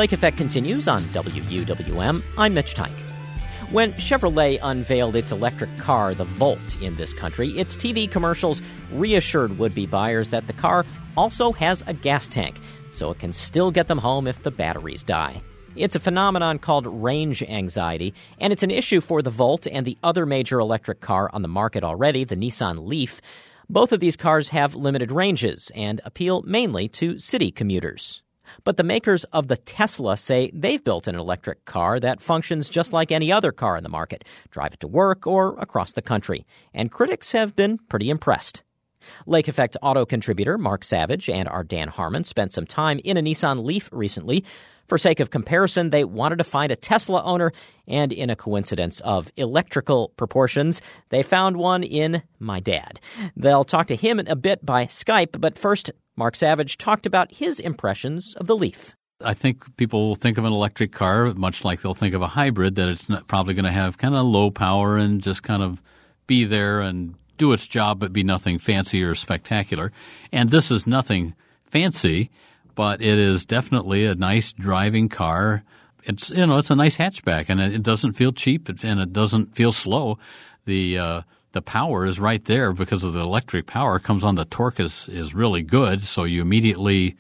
Lake Effect continues on WUWM. I'm Mitch Tyke. When Chevrolet unveiled its electric car, the Volt, in this country, its TV commercials reassured would-be buyers that the car also has a gas tank, so it can still get them home if the batteries die. It's a phenomenon called range anxiety, and it's an issue for the Volt and the other major electric car on the market already, the Nissan Leaf. Both of these cars have limited ranges and appeal mainly to city commuters. But the makers of the Tesla say they've built an electric car that functions just like any other car in the market. Drive it to work or across the country. And critics have been pretty impressed. Lake Effect auto contributor Mark Savage and our Dan Harmon spent some time in a Nissan Leaf recently. For sake of comparison, they wanted to find a Tesla owner, and in a coincidence of electrical proportions, they found one in my dad. They'll talk to him in a bit by Skype, but first, Mark Savage talked about his impressions of the Leaf. I think people will think of an electric car much like they'll think of a hybrid, that it's not probably going to have kind of low power and just kind of be there and do its job but be nothing fancy or spectacular. And this is nothing fancy, but it is definitely a nice driving car. It's it's a nice hatchback, and it doesn't feel cheap and it doesn't feel slow. The power is right there because of the electric power comes on. The torque is really good, so you immediately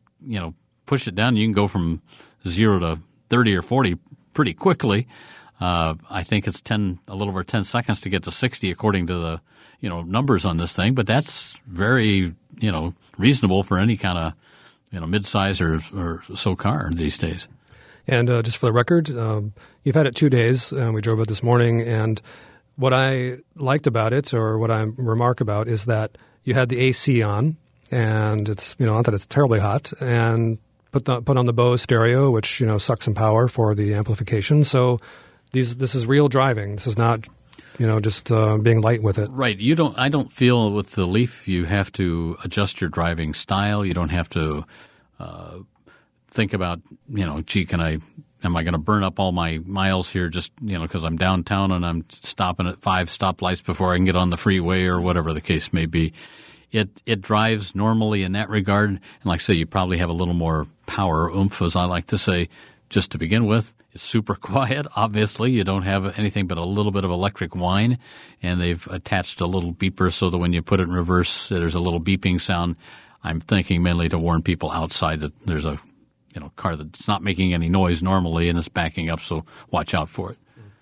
push it down. You can go from 0 to 30 or 40 pretty quickly. I think it's a little over 10 seconds to get to 60 according to the numbers on this thing, but that's very reasonable for any kind of mid-size or so car these days. And just for the record, you've had it 2 days. We drove it this morning, and what I liked about it, or what I remark about, is that you had the AC on, and it's not that it's terribly hot, and put on the Bose stereo, which sucks some power for the amplification. So this is real driving. This is not just being light with it. Right. I don't feel with the Leaf you have to adjust your driving style. You don't have to think about, am I going to burn up all my miles here just, because I'm downtown and I'm stopping at 5 stoplights before I can get on the freeway or whatever the case may be. It drives normally in that regard. And like I say, you probably have a little more power, oomph, as I like to say, just to begin with. It's super quiet, obviously. You don't have anything but a little bit of electric whine, and they've attached a little beeper so that when you put it in reverse, there's a little beeping sound. I'm thinking mainly to warn people outside that there's a car that's not making any noise normally and it's backing up, so watch out for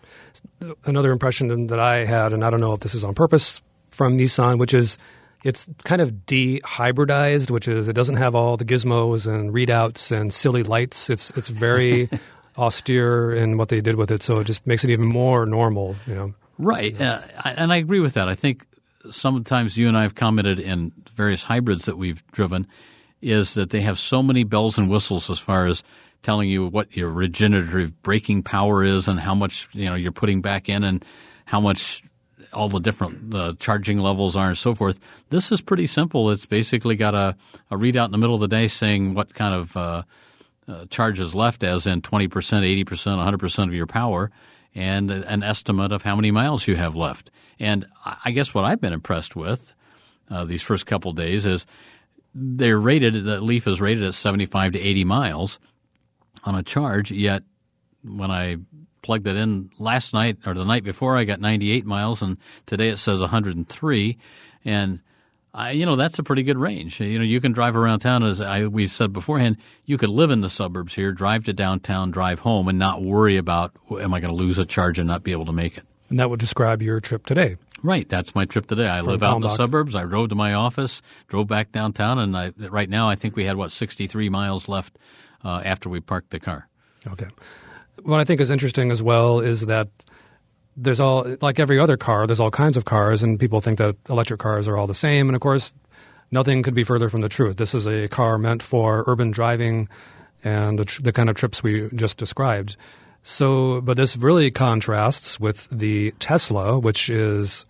it. Another impression that I had, and I don't know if this is on purpose from Nissan, which is it's kind of de-hybridized, which is it doesn't have all the gizmos and readouts and silly lights. It's very austere in what they did with it, so it just makes it even more normal. Right, and I agree with that. I think sometimes you and I have commented in various hybrids that we've driven is that they have so many bells and whistles as far as telling you what your regenerative braking power is and how much you're putting back in and how much all the different charging levels are and so forth. This is pretty simple. It's basically got a readout in the middle of the day saying what kind of charge is left, as in 20%, 80%, 100% of your power, and an estimate of how many miles you have left. And I guess what I've been impressed with these first couple days is the Leaf is rated at 75 to 80 miles on a charge, yet when I plugged it in last night or the night before, I got 98 miles, and today it says 103, and that's a pretty good range. You can drive around town, as we said beforehand. You could live in the suburbs here, drive to downtown, drive home, and not worry about, am I going to lose a charge and not be able to make it? And that would describe your trip today. Right. That's my trip today. I live out in the suburbs. I drove to my office, drove back downtown, and right now I think we had, 63 miles left after we parked the car. Okay. What I think is interesting as well is that there's like every other car, there's all kinds of cars, and people think that electric cars are all the same. And, of course, nothing could be further from the truth. This is a car meant for urban driving and the kind of trips we just described. So, but this really contrasts with the Tesla, which is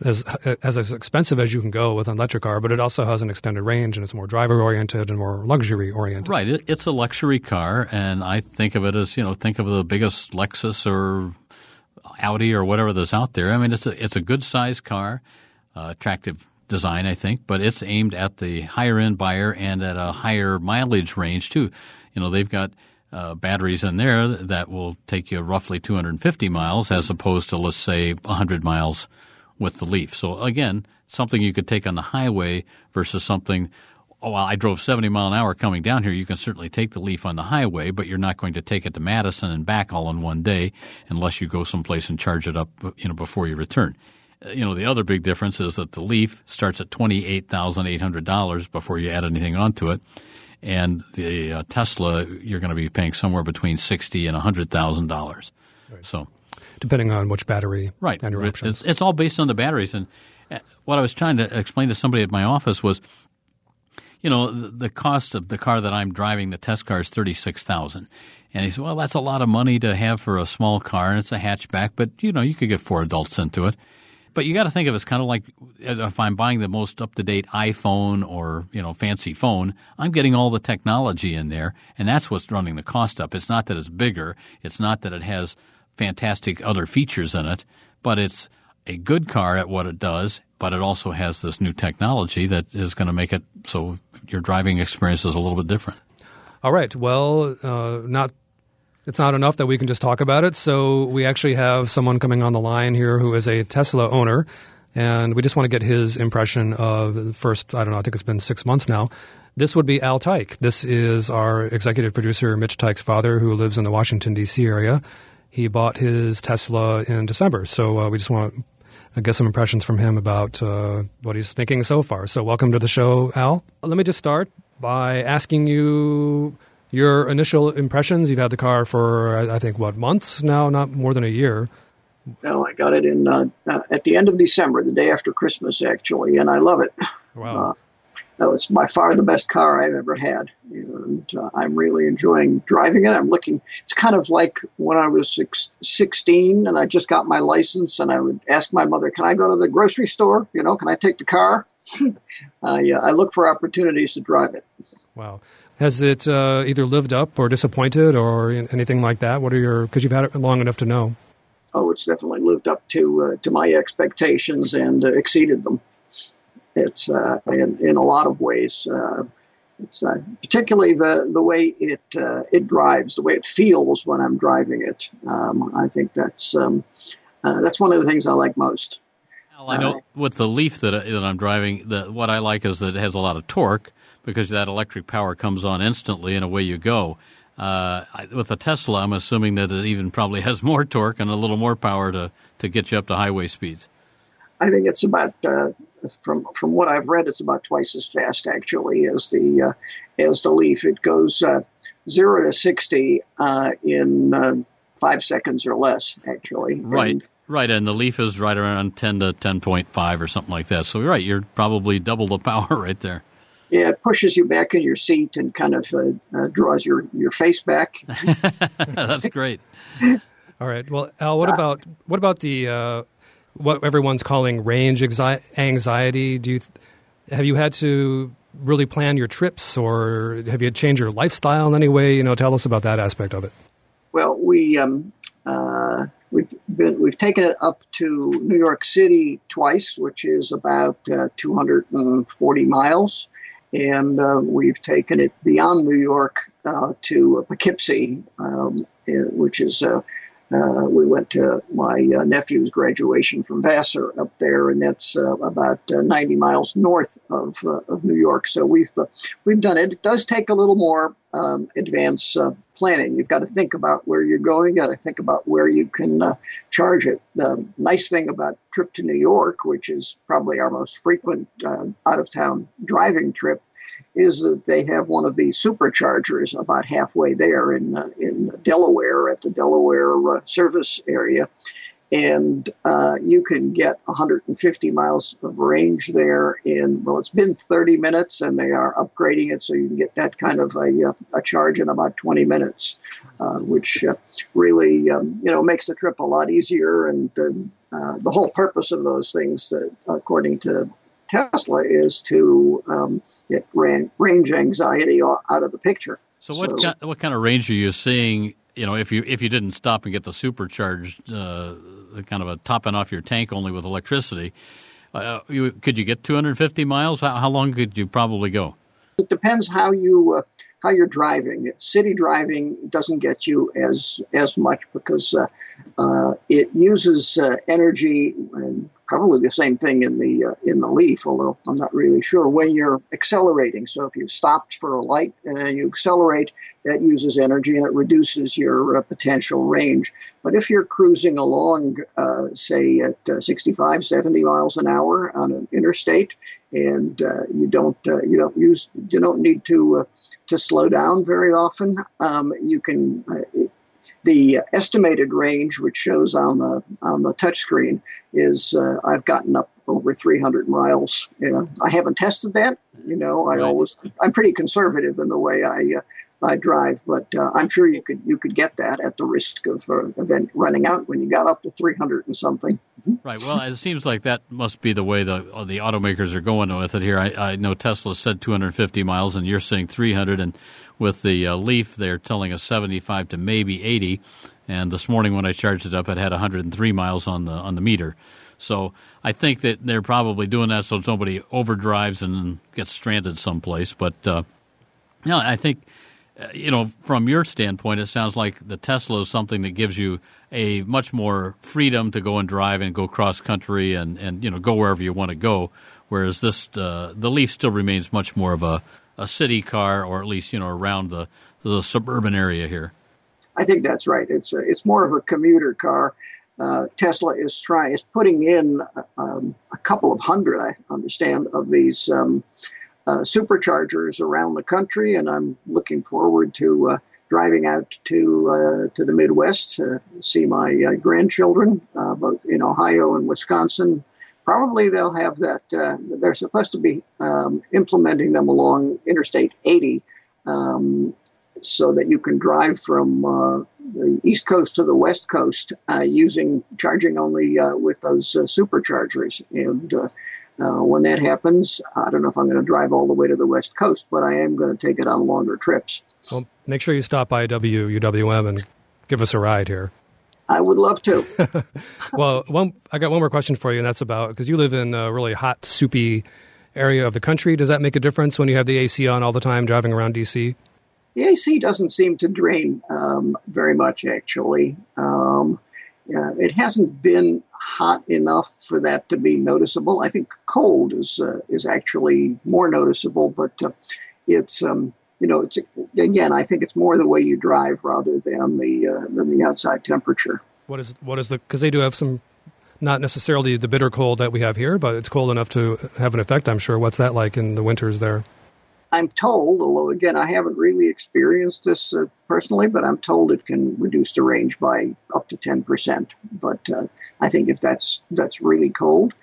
as expensive as you can go with an electric car, but it also has an extended range and it's more driver-oriented and more luxury-oriented. Right. It's a luxury car, and I think of it as, think of the biggest Lexus or Audi or whatever that's out there. I mean, it's a good-sized car, attractive design, I think, but it's aimed at the higher-end buyer and at a higher mileage range, too. They've got batteries in there that will take you roughly 250 miles as opposed to, let's say, 100 miles with the Leaf. So, again, something you could take on the highway versus something, well, I drove 70 mile an hour coming down here. You can certainly take the Leaf on the highway, but you're not going to take it to Madison and back all in one day unless you go someplace and charge it up, before you return. The other big difference is that the Leaf starts at $28,800 before you add anything onto it. And the Tesla, you're going to be paying somewhere between $60,000 and $100,000. Right. So, depending on which battery right, and your options. It's all based on the batteries. And what I was trying to explain to somebody at my office was, the cost of the car that I'm driving, the test car, is $36,000. And he said, well, that's a lot of money to have for a small car, and it's a hatchback, but you could get 4 adults into it. But you got to think of it as kind of like if I'm buying the most up-to-date iPhone or, fancy phone, I'm getting all the technology in there, and that's what's running the cost up. It's not that it's bigger. It's not that it has fantastic other features in it, but it's a good car at what it does, but it also has this new technology that is going to make it so your driving experience is a little bit different. All right. Well, it's not enough that we can just talk about it. So we actually have someone coming on the line here who is a Tesla owner, and we just want to get his impression of the first, I think it's been 6 months now. This would be Al Teich. This is our executive producer, Mitch Teich's father, who lives in the Washington, D.C. area. He bought his Tesla in December. So we just want to get some impressions from him about what he's thinking so far. So welcome to the show, Al. Let me just start by asking you your initial impressions. You've had the car for, I think, months now, not more than a year. No, I got it in at the end of December, the day after Christmas, actually, and I love it. Wow. It's by far the best car I've ever had, and I'm really enjoying driving it. It's kind of like when I was 16 and I just got my license, and I would ask my mother, can I go to the grocery store? Can I take the car? I look for opportunities to drive it. Wow. Has it either lived up or disappointed or anything like that? Because you've had it long enough to know. Oh, it's definitely lived up to my expectations and exceeded them. It's in a lot of ways. It's particularly the way it drives, the way it feels when I'm driving it. I think that's one of the things I like most. Well, I know with the Leaf that I'm driving, what I like is that it has a lot of torque, because that electric power comes on instantly and away you go. With the Tesla, I'm assuming that it even probably has more torque and a little more power to get you up to highway speeds. I think it's about, from what I've read, it's about twice as fast actually as the Leaf. It goes 0 to 60 in 5 seconds or less, actually. Right. Right, and the Leaf is right around 10 to 10.5 or something like that. So you're right, you're probably double the power right there. Yeah, it pushes you back in your seat and kind of draws your face back. That's great. All right. Well, Al, what about the what everyone's calling range anxiety? Have you had to really plan your trips, or have you changed your lifestyle in any way? Tell us about that aspect of it. Well, we've taken it up to New York City twice, which is about 240 miles. And we've taken it beyond New York to Poughkeepsie, which is, we went to my nephew's graduation from Vassar up there, and that's about 90 miles north of New York. So we've done it. It does take a little more advanced planning. You've got to think about where you're going. You've got to think about where you can charge it. The nice thing about trip to New York, which is probably our most frequent out-of-town driving trip, is that they have one of these superchargers about halfway there in Delaware, at the Delaware service area. And you can get 150 miles of range there it's been 30 minutes, and they are upgrading it so you can get that kind of a charge in about 20 minutes, which really, makes the trip a lot easier. And the whole purpose of those things, according to Tesla, is to get range anxiety out of the picture. So what kind of range are you seeing? If you didn't stop and get the supercharged, kind of a topping off your tank only with electricity, could you get 250 miles? How long could you probably go? It depends how you you're driving. City driving doesn't get you as much because it uses energy, and probably the same thing in the Leaf, although I'm not really sure, when you're accelerating. So if you stopped for a light and you accelerate, that uses energy and it reduces your potential range. But if you're cruising along, say at 65, 70 miles an hour on an interstate, and you don't need to slow down very often, you can. The estimated range, which shows on the touchscreen, is I've gotten up over 300 miles. I haven't tested that. I'm pretty conservative in the way I drive, but I'm sure you could get that at the risk of event running out when you got up to 300 and something. Right. Well, it seems like that must be the way the automakers are going with it here. I know Tesla said 250 miles, and you're saying 300, and with the Leaf, they're telling us 75 to maybe 80. And this morning when I charged it up, it had 103 miles on the meter. So I think that they're probably doing that so nobody overdrives and gets stranded someplace. But I think, from your standpoint, it sounds like the Tesla is something that gives you a much more freedom to go and drive and go cross country and go wherever you want to go. Whereas the Leaf still remains much more of a city car, or at least around the suburban area here. I think that's right. It's more of a commuter car. Tesla is putting in a couple of hundred, I understand, of these superchargers around the country, and I'm looking forward to driving out to the Midwest to see my grandchildren, both in Ohio and Wisconsin. Probably they'll have that. They're supposed to be implementing them along Interstate 80, so that you can drive from the East Coast to the West Coast charging only with those superchargers. And when that happens, I don't know if I'm going to drive all the way to the West Coast, but I am going to take it on longer trips. Well, make sure you stop by UWM and give us a ride here. I would love to. Well, I got one more question for you, and that's about, because you live in a really hot, soupy area of the country. Does that make a difference when you have the AC on all the time driving around D.C.? The AC doesn't seem to drain very much, actually. It hasn't been hot enough for that to be noticeable. I think cold is actually more noticeable, but it's again, I think it's more the way you drive rather than the outside temperature. What is because they do have some, not necessarily the bitter cold that we have here, but it's cold enough to have an effect, I'm sure. What's that like in the winters there? I'm told, although again I haven't really experienced this personally, but I'm told it can reduce the range by up to 10%. But I think if that's really cold,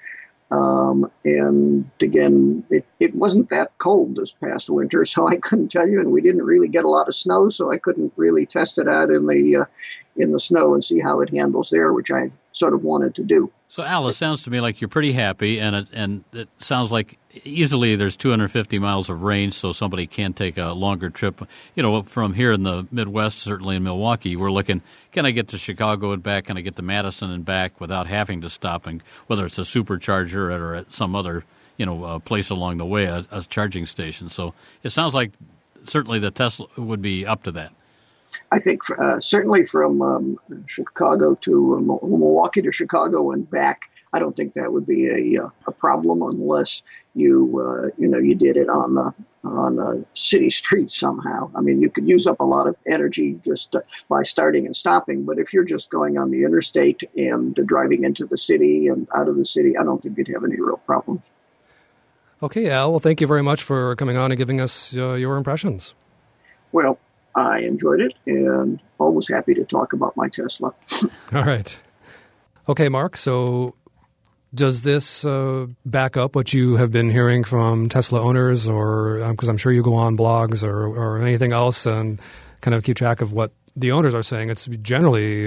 and again, it wasn't that cold this past winter, so I couldn't tell you, and we didn't really get a lot of snow, so I couldn't really test it out in the snow and see how it handles there, which I sort of wanted to do. So, Al, it sounds to me like you're pretty happy, and it sounds like easily there's 250 miles of range, so somebody can take a longer trip. From here in the Midwest, certainly in Milwaukee, we're looking, can I get to Chicago and back? Can I get to Madison and back without having to stop, and whether it's a supercharger or at some other place along the way, a charging station. So it sounds like certainly the Tesla would be up to that. I think certainly from Chicago to Milwaukee to Chicago and back, I don't think that would be a problem unless you did it on a city street somehow. I mean, you could use up a lot of energy just by starting and stopping. But if you're just going on the interstate and driving into the city and out of the city, I don't think you'd have any real problems. Okay, Al. Well, thank you very much for coming on and giving us your impressions. Well, I enjoyed it and always happy to talk about my Tesla. All right. Okay, Mark, so does this back up what you have been hearing from Tesla owners, or because I'm sure you go on blogs or anything else and kind of keep track of what the owners are saying? It's generally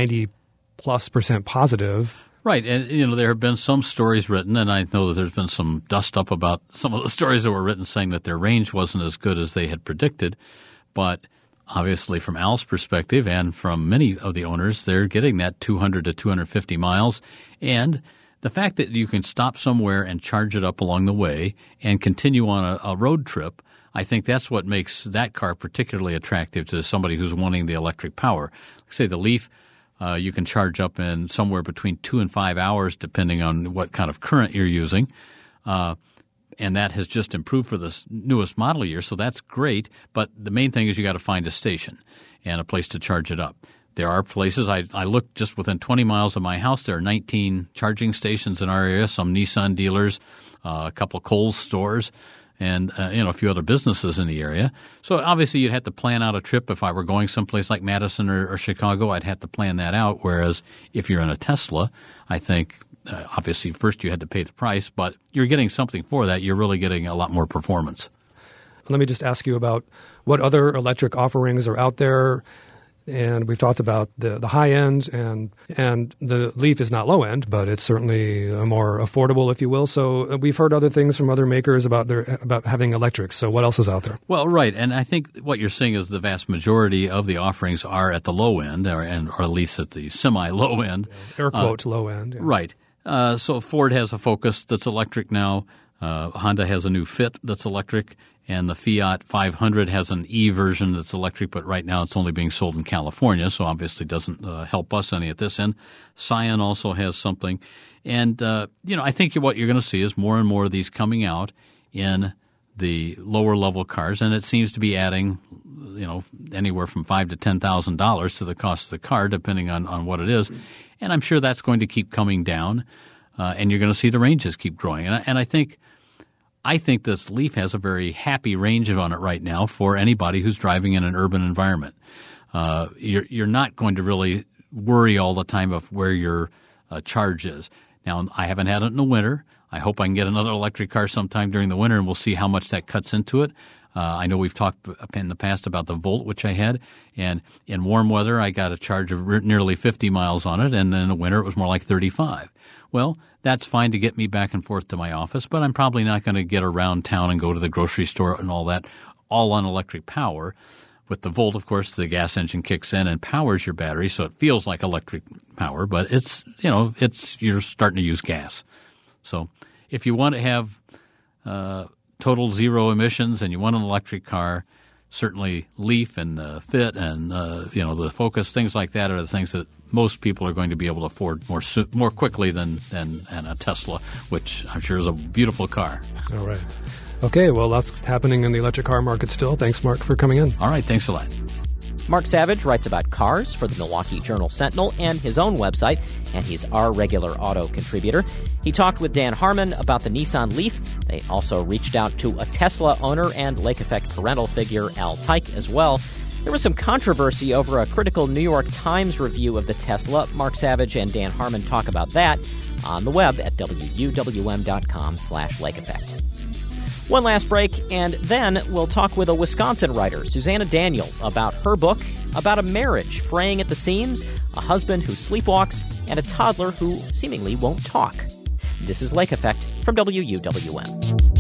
90+% positive. Right, and there have been some stories written, and I know that there's been some dust up about some of the stories that were written saying that their range wasn't as good as they had predicted, but obviously, from Al's perspective and from many of the owners, they're getting that 200 to 250 miles. And the fact that you can stop somewhere and charge it up along the way and continue on a road trip, I think that's what makes that car particularly attractive to somebody who's wanting the electric power. Like say the Leaf, you can charge up in somewhere between 2 and 5 hours depending on what kind of current you're using. And that has just improved for the newest model year, so that's great. But the main thing is you got to find a station and a place to charge it up. There are places, I looked just within 20 miles of my house, there are 19 charging stations in our area, some Nissan dealers, a couple of Kohl's stores, and a few other businesses in the area. So obviously you'd have to plan out a trip. If I were going someplace like Madison or Chicago, I'd have to plan that out, whereas if you're in a Tesla, I think obviously first you had to pay the price, but you're getting something for that. You're really getting a lot more performance. Let me just ask you about what other electric offerings are out there. And we've talked about the high end, and the Leaf is not low end, but it's certainly more affordable, if you will. So we've heard other things from other makers about having electrics. So what else is out there? Well, right, and I think what you're seeing is the vast majority of the offerings are at the low end, or at least at the semi-low end. Air quote low end. Yeah. Right. So Ford has a Focus that's electric now. Honda has a new Fit that's electric. And the Fiat 500 has an E version that's electric, but right now it's only being sold in California, so obviously doesn't help us any at this end. Scion also has something. And, I think what you're going to see is more and more of these coming out in the lower level cars, and it seems to be adding, anywhere from $5,000 to $10,000 to the cost of the car, depending on what it is. And I'm sure that's going to keep coming down, and you're going to see the ranges keep growing. And I think this Leaf has a very happy range on it right now for anybody who's driving in an urban environment. You're not going to really worry all the time of where your charge is. Now, I haven't had it in the winter. I hope I can get another electric car sometime during the winter, and we'll see how much that cuts into it. I know we've talked in the past about the Volt, which I had, and in warm weather I got a charge of nearly 50 miles on it, and then in the winter it was more like 35. Well, that's fine to get me back and forth to my office, but I'm probably not going to get around town and go to the grocery store and all that, all on electric power. With the Volt, of course, the gas engine kicks in and powers your battery, so it feels like electric power, but it's you're starting to use gas. So if you want to have total zero emissions and you want an electric car, certainly Leaf and Fit and the Focus, things like that are the things that most people are going to be able to afford more quickly than a Tesla, which I'm sure is a beautiful car. All right. Okay, well, that's happening in the electric car market still. Thanks, Mark, for coming in. All right, thanks a lot. Mark Savage writes about cars for the Milwaukee Journal-Sentinel and his own website, and he's our regular auto contributor. He talked with Dan Harmon about the Nissan Leaf. They also reached out to a Tesla owner and Lake Effect parental figure, Al Teich, as well. There was some controversy over a critical New York Times review of the Tesla. Mark Savage and Dan Harmon talk about that on the web at wuwm.com/Lake Effect. One last break, and then we'll talk with a Wisconsin writer, Susanna Daniel, about her book about a marriage fraying at the seams, a husband who sleepwalks, and a toddler who seemingly won't talk. This is Lake Effect from WUWM.